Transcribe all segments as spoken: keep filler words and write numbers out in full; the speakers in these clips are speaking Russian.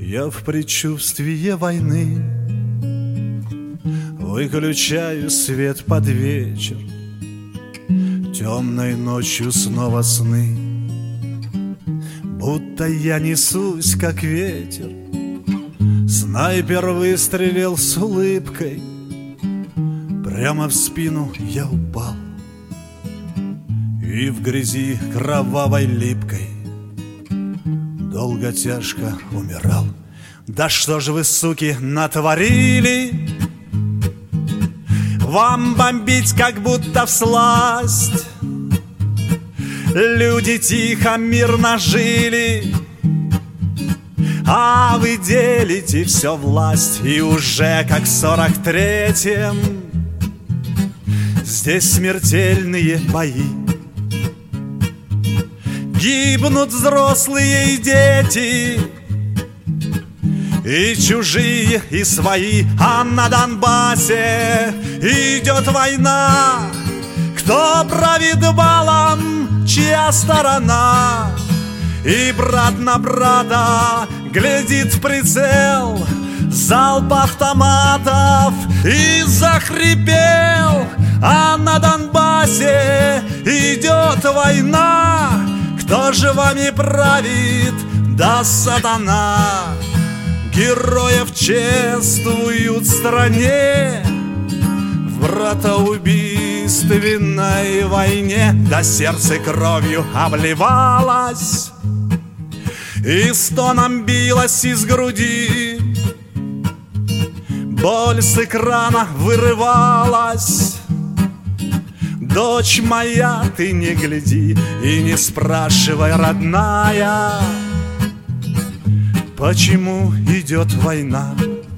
Я в предчувствии войны выключаю свет под вечер. Темной ночью снова сны, будто я несусь, как ветер. Снайпер выстрелил с улыбкой, прямо в спину я упал, и в грязи кровавой липкой долго тяжко умирал. Да что ж вы, суки, натворили? Вам бомбить, как будто всласть. Люди тихо, мирно жили, а вы делите все власть. И уже как в сорок третьем здесь смертельные бои. Гибнут взрослые и дети, и чужие, и свои. А на Донбассе идет война. Кто правит балом, чья сторона? И брат на брата глядит в прицел, залп автоматов, и захрипел. А на Донбассе идет война. Кто же вами правит? Да сатана. Героев чествуют в стране в братоубийственной войне. Да сердце кровью обливалось и стоном билось из груди. Боль с экрана вырывалась. Дочь моя, ты не гляди и не спрашивай, родная, почему идет война.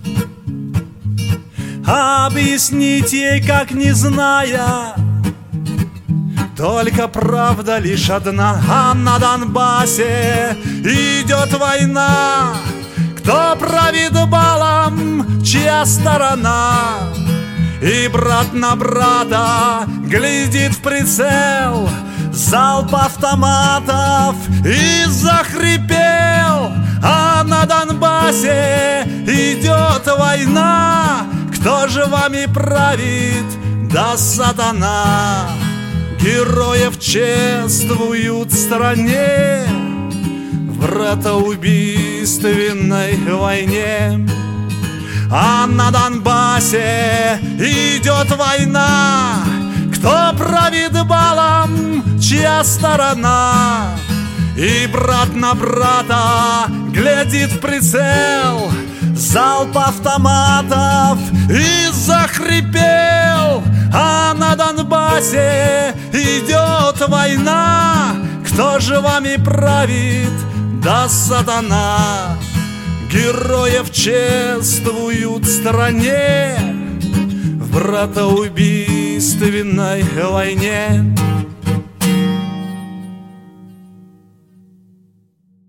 Объяснить ей, как не зная, только правда лишь одна. А на Донбассе идет война. Кто правит балом, чья сторона? И брат на брата глядит в прицел, залп автоматов, и захрипел. А на Донбассе идет война. Кто же вами правит? Да сатана. Героев чествуют в стране в братоубийственной войне. А на Донбассе идет война. Кто правит балом, чья сторона? И брат на брата глядит в прицел, залп автоматов, и захрипел. А на Донбассе идет война. Кто же вами правит? Да сатана. Героев чествуют в стране в братоубийственной войне.